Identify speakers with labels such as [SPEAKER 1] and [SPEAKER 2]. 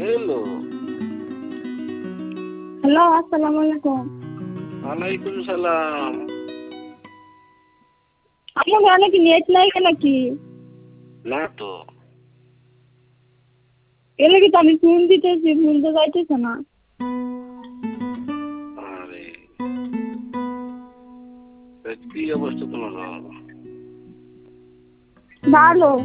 [SPEAKER 1] Hello.
[SPEAKER 2] Hello, আসসালামু আলাইকুম।
[SPEAKER 1] ওয়ালাইকুম সালাম।
[SPEAKER 2] আপনার ঘরে কি নেট নাই নাকি?
[SPEAKER 1] না তো।
[SPEAKER 2] এলে কি তো আমি ফোন দিতেছি, ফোন তো যাইতেছে না।
[SPEAKER 1] আরে কি অবস্থা তোমার?
[SPEAKER 2] ভালো।